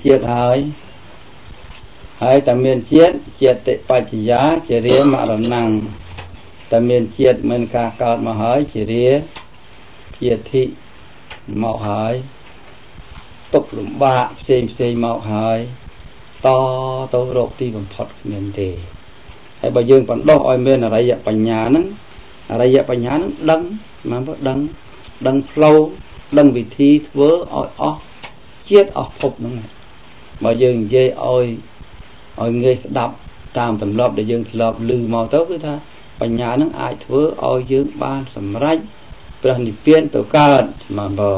ជាតិហើយតែមានជាតិបច្ចយាជារាមរណង្សតែមានជាតិមិនការកើតមកហើយជារាភាធិមកហើយទុកលំបាកផ្សេងមកហើយតទៅរកទីបំផុតគ្មានទេហើយបើយើងបណ្ដោះឲ្យមានអរិយបញ្ញាហ្នឹងដឹងមកដឹងផ្លូវដឹងវិធីធ្វើឲ្យអស់ជាតិអស់ភពហ្នឹងបើយើងនិយាយឲ្យងាយស្ដាប់តាមទម្លាប់ដែលយើងធ្លាប់ឮមកទៅគឺថាបញ្ញាហ្នឹងអាចធ្វើឲ្យយើងបានសម្រេចព្រះនិព្វានទៅកើតមកបើ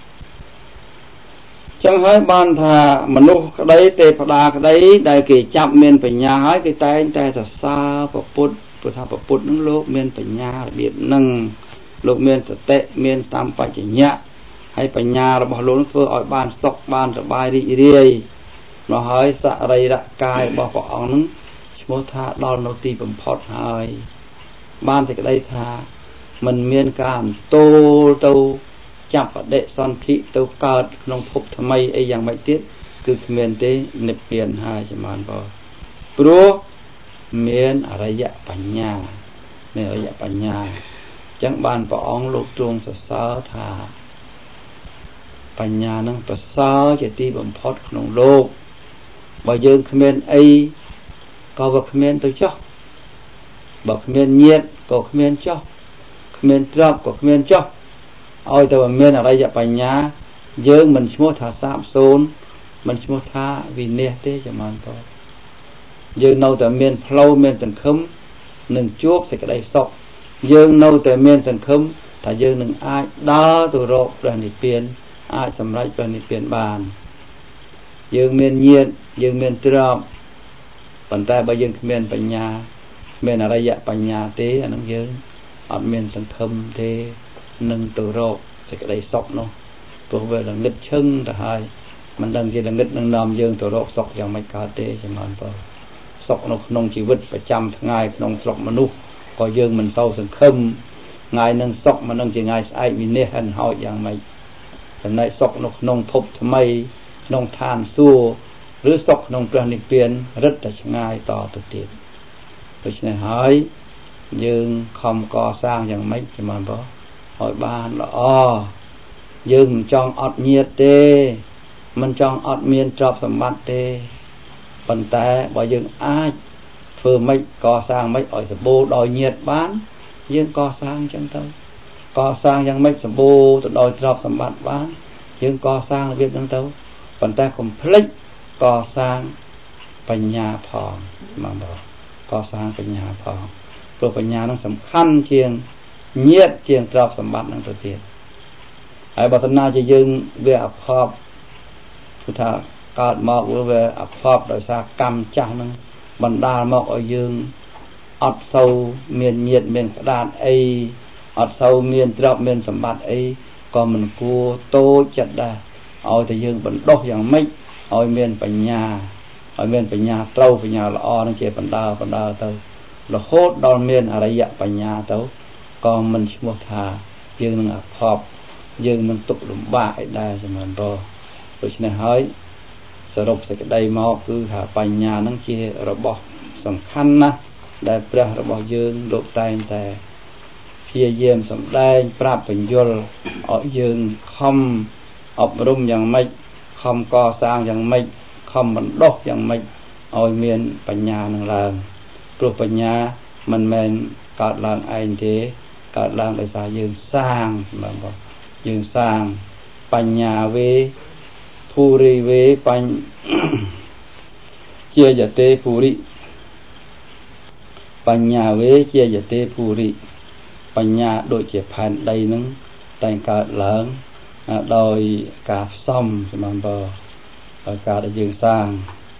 ចឹងហើយបានថាមនុស្សក្តីទេវតាក្តីដែលគេចាប់មានបញ្ញាហើយគេតែងតែសរសើរព្រះពុទ្ធព្រោះថាព្រះពុទ្ធនឹងលោកមានបញ្ញារបៀបហ្នឹងលោកមានសតិមានសម្បជញ្ញៈហើយបញ្ញារបស់លោកនឹងធ្វើឲ្យបានសុខបានសប្បាយរីករាយមកហើយសរីរកាយរបស់ព្រះអង្គនឹងឈ្មោះថាដល់នៅទីបំផុតហើយបានសេចក្តីថាมันមានការអន្ទោលទៅចាប់បដិសន្ធិទៅកើតក្នុងភពថ្មីអីយ៉ាងម៉េចទៀតគឺគ្មានទេនិព្វានហើយចំបានបងព្រោះមានអរិយបញ្ញាអញ្ចឹងបានព្រះអង្គលោកទ្រង់សរសើរថាបញ្ញានឹងប្រសើរជាទីបំផុតក្នុងលោកបើយើងគ្មានអីក៏វាគ្មានទៅចុះបើគ្មានញាតិក៏គ្មានចុះគ្មានទ្រព្យក៏គ្មានចុះឲ្យតែមានអរិយបញ្ញាយើងមិនឈ្មោះថាសាបសូន្យមិនឈ្មោះថាវិនាសទេចំបានតយើងនៅតែមានផ្លូវមានសង្ឃឹមនឹងជួបសេចក្តីសុខយើងនៅតែមានសង្ឃឹមថាយើងនឹងអាចដើរទៅរកព្រះនិព្វានអាចសម្រេចព្រះនិព្វានបានយើងមានញាតិយើងមានទ្រព្យប៉ុន្តែបើយើងគ្មានបញ្ញាមានអរិយបញ្ញាទេអានឹងយើងអត់មានសង្ឃឹមទេនឹងទៅរកសេចក្តីសុខនោះព្រោះវាល្ងឹតឈឹងទៅហើយមិនដឹងជាល្ងឹតនឹងនាំយើងទៅរកសុខយ៉ាងម៉េចកើតទេចំណានបងសុខនៅក្នុងជីវិតប្រចាំថ្ងៃក្នុងស្រុកមនុស្សក៏យើងមិនទៅសង្ឃឹមថ្ងៃនឹងសុខមិននឹងជាថ្ងៃស្អែកវិនិច្ឆ័យហិនហោចយ៉ាងម៉េចចំណែកសុខនៅក្នុងភពថ្មីក្នុងឋានសួគ៌ឬសុខក្នុងព្រះនិព្វានរឹតតែឆ្ងាយតទៅទៀតដូច្នេះហើយយើងខំកសាងយ៉ាងម៉េចចំណានបងឲ្យបានល្អយើងមិនចង់អត់ញាតិទេមិនចង់អត់មានទ្រព្យសម្បត្តិទេប៉ុន្តែបើយើងអាចធ្វើម៉េចកសាងម៉េចឲ្យសម្បូរដោយញាតិបានយើងកសាងចឹងទៅកសាងយ៉ាងម៉េចសម្បូរទៅដោយទ្រព្យសម្បត្តិបានយើងកសាងរបៀបហ្នឹងទៅប៉ុន្តែកុំភ្លេចកសាងបញ្ញាផងមកកសាងបញ្ញាផងព្រោះបញ្ញាហ្នឹងសំខាន់ជាងញាតិជាងទ្រព្យសម្បត្តិហ្នឹងទៅទៀតហើយបើតណាជាយើងវាអភ័ព្វគឺថាកើតមកវាអភ័ព្វដោយសារកម្មចាស់ហ្នឹងបណ្ដាលមកឲ្យយើងអត់សូវមានញាតិមានក្តារអីអត់សូវមានទ្រព្យមានសម្បត្តិអីក៏មិនគួរតូចចិត្តដែរឲ្យតែយើងបណ្ដុះយ៉ាងម៉េចឲ្យមានបញ្ញាត្រូវបញ្ញាល្អនឹងជាបណ្ដាទៅរហូតដល់មានអរិយបញ្ញាទៅក៏មិនឈ្មោះថាយើងនឹងអភ័ព្វយើងនឹងទុក្ខលំបាកឯដែរសម្រាប់បងដូច្នេះហើយសរុបសេចក្តីមកគឺថាបញ្ញានឹងជារបស់សំខាន់ណាស់ដែលព្រះរបស់យើងលោកតែងតែព្យាយាមសម្ដែងប្រាប់បញ្យលឲ្យយើងខំអប់រំយ៉ាងម៉េចខំកសាងយ៉ាងម៉េចខំបណ្ដុះយ៉ាងម៉េចឲ្យមានបញ្ញានឹងឡើងព្រោះបញ្ញាមិនមែនកើតឡើងឯងទេកើតឡើងដោយសារយើងសាងបងប្អូនយើងសាងបញ្ញាវេធូរិវេជាយតេភូរិបញ្ញាវេជាយតេភូរិបញ្ញាដូចជាផែនដីនឹងតែងកើតឡើងដោយការផ្សំសម្រាប់ដោយការដែលយើងសាង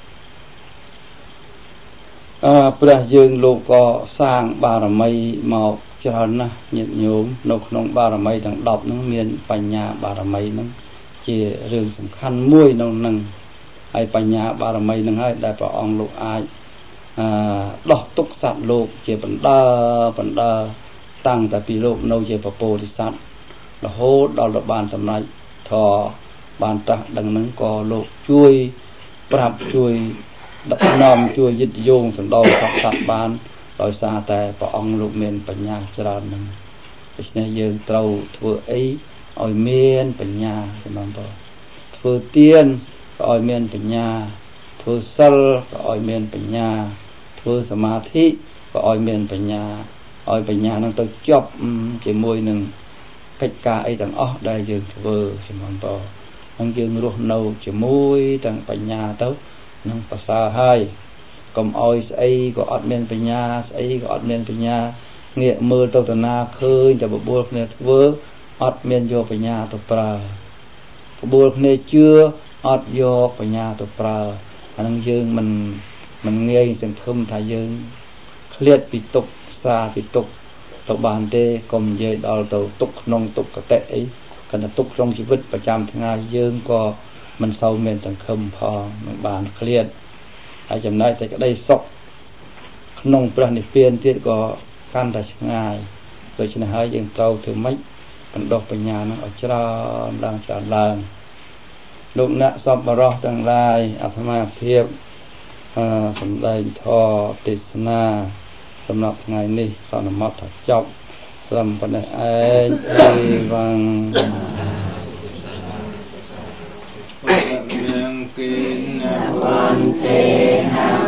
ព្រះយើងលោកក៏សាងបារមីមកច្រើនណាស់ញាតិញោមនៅក្នុងបារមីទាំង10ហ្នឹងមានបញ្ញាបារមីហ្នឹងជារឿងសំខាន់មួយក្នុងហ្នឹងហើយបញ្ញាបារមីហ្នឹងហើយដែលព្រះអង្គលោកអាចដោះទុក្ខសត្វលោកជាបណ្ដើតាំងតែពីលោកនៅជាពពោធិសត្វរហូតដល់បានសម្រេចធម៌បានត្រាស់ដឹងហ្នឹងក៏លោកជួយប្រាប់ជួយដឹកនាំជួយយិតយងសណ្ដោសពសត្វបានដោយសារតែព្រះអង្គលោកមានបញ្ញាច្រើនហ្នឹងដូច្នេះយើងត្រូវធ្វើអីឲ្យមានបញ្ញាសម្រាប់បងធ្វើទានក៏ឲ្យមានបញ្ញាធ្វើសិលក៏ឲ្យមានបញ្ញាធ្វើសមាធិក៏ឲ្យមានបញ្ញាឲ្យបញ្ញានឹងទៅជាប់ជាមួយនឹងកិច្ចការអីទាំងអស់ដែលយើងធ្វើសម្រាប់បងហើយយើងរស់នៅជាមួយទាំងបញ្ញាទៅនឹងប្រសើរហើយកុំឲ្យស្អីក៏អត់មានបញ្ញាស្អីក៏អត់មានបញ្ញាងាកមើលទៅតាណាឃើញតែបបួលគ្នាធ្វើអត់មានយកបញ្ញាទៅប្រើបបួលគ្នាជឿអត់យកបញ្ញាទៅប្រើអានឹងយើងមិនងាយសង្ឃឹមថាយើងឃ្លាតពីទុក្ខសាពីទុក្ខទៅបានទេកុំនិយាយដល់ទៅទុក្ខក្នុងទុក្ខកតេអីគណៈទុក្ខក្នុងជីវិតប្រចាំថ្ងៃយើងក៏មិនសូវមានសង្ឃឹមផងនឹងបានឃ្លាតហើយចំណែកតែក្តីសុខក្នុងព្រះនិព្វានទៀតក៏កាន់តែឆ្ងាយដូច្នេះហើយយើងត្រូវធ្វើម៉េចបណ្ដុះបញ្ញានឹងឲ្យច្រើនឡើងលោកអ្នកសប្បុរសទាំងឡាយអាត្មាភាពសម្ដែងធម៌ទេសនាសម្រាប់ថ្ងៃនេះសន្មតថាចប់ត្រឹមប៉ុណ្ណេះឯងអីវ៉ាំងยังกินวันเตหะ